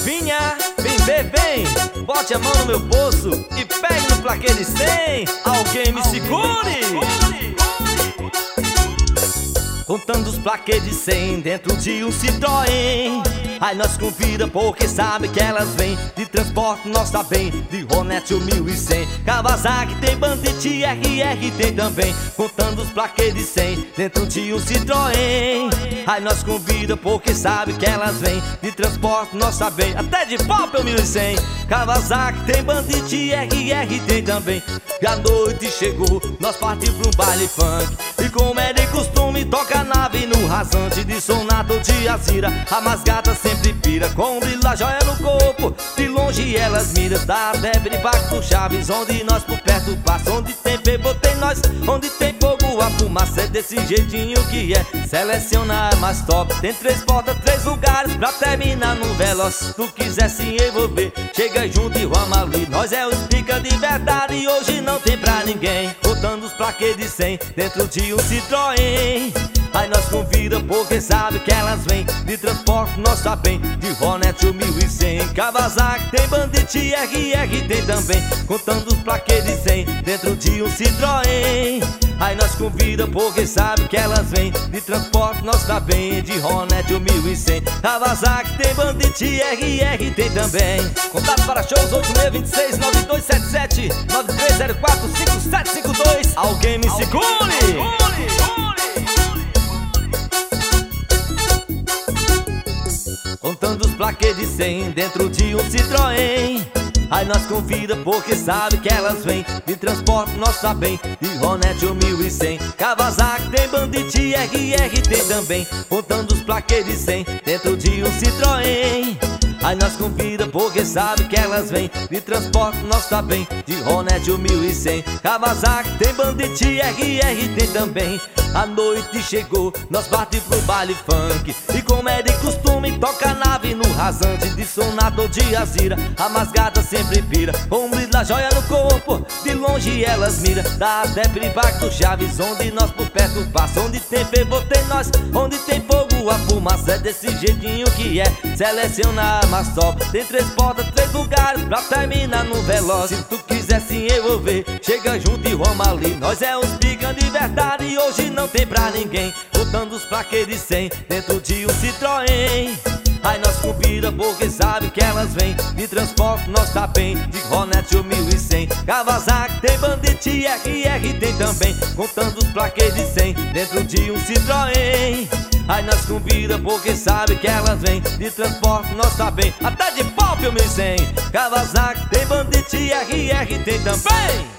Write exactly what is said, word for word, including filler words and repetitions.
novinha, vem ver, vem. Bote a mão no meu bolso e pegue no plaquê de cem. Alguém me segure. Contando os plaquês de cem dentro de um Citroën. Aí nós convida porque sabe que elas vêm de transporte, nós tá bem, de Hornet mil e cem. Kawasaki tem, Bandit, R R tem também. Contando os plaquês de cem dentro de um Citroën. Aí nós convida porque sabe que elas vêm de transporte, nós tá bem, até de Popel mil e cem. Kawasaki tem, Bandit, R R tem também. E a noite chegou, nós partimos pra um baile funk. E como é de costume, toca a nave no rasante de Sonato de Azira. A mais gata sempre pira, com um brilho da joia no corpo. De longe elas miram, da Débora e Baco Chaves. Onde nós por perto passa, onde tem bebo tem nós. Onde tem fogo a fumaça, é desse jeitinho que é. Selecionar mais top, tem três portas, três lugares pra terminar no veloz. Se tu quiser se envolver, chega junto e vamos ali. Nós é os pica de verdade e hoje não tem pra ninguém. Contando os plaquês de cem dentro de um Citroën. Aí nós convida porque sabe que elas vêm de transporte, nós tá bem, de Hornet mil e cem. Kawasaki tem, Bandit, R R tem também. Contando os plaquês de cem dentro de um Citroën. Aí nós convida porque sabe que elas vêm de transporte, nós tá bem, de Hornet mil e cem. Kawasaki tem, Bandit, R R tem também. Contato para shows oito seis dois seis nove dois sete sete nove três zero quatro cinco sete cinco dois. Alguém me segure. Contando os plaquês de cem dentro de um Citroën. Aí nós convida porque sabe que elas vêm de transporte, nós tá bem, de Hornet mil e cem. Kawasaki tem, Bandit, R R tem também. Contando os plaquês de cem dentro de um Citroën. Aí nós convida porque sabe que elas vêm de transporte, nós tá bem, de Hornet mil e cem. Kawasaki tem, Bandit, R R tem também. A noite chegou, nós partimos pro baile funk. E como é de costume, toca a nave no rasante de Sonato de Azira. A mais gata sempre pira, com um brilho da joia no corpo. De longe elas miram, da Débora e Baco Chaves. Onde nós por perto passa, onde tem fervor tem nós. Onde tem fogo a fumaça, é desse jeitinho que é. Selecionar mais top, tem três portas, três lugares pra terminar no veloz. Se tu quiser se envolver, chega junto e vamos ali. Nós é os pica de verdade e hoje não tem pra ninguém. Contando os plaquês de cem dentro de um Citroën. Aí nós convida porque sabe que elas vêm de transporte, nós tá bem, de Hornet mil e cem. Kawasaki tem, Bandit, R R tem também. Contando os plaquês de cem dentro de um Citroën. Aí nós convida porque sabe que elas vêm de transporte, nós tá bem, até de Popel mil e cem. Kawasaki tem, Bandit, R R tem também.